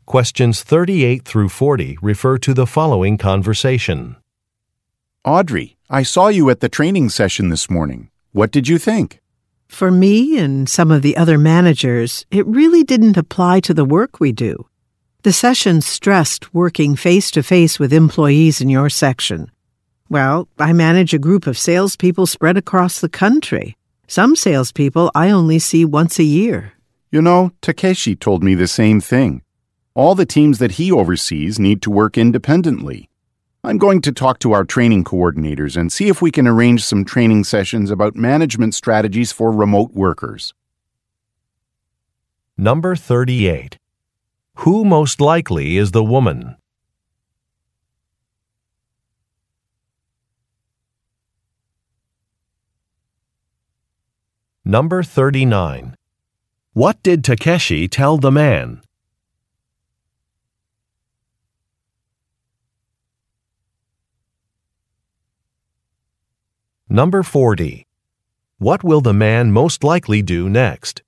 Questions 38 through 40 refer to the following conversation. Audrey, I saw you at the training session this morning. What did you think? For me and some of the other managers, it really didn't apply to the work we do. The session stressed working face-to-face with employees in your section. Well, I manage a group of salespeople spread across the country. Some salespeople I only see once a year. You know, Takeshi told me the same thing. All the teams that he oversees need to work independently. I'm going to talk to our training coordinators and see if we can arrange some training sessions about management strategies for remote workers. Number 38. Who most likely is the woman? Number 39. What did Takeshi tell the man? Number 40. What will the man most likely do next?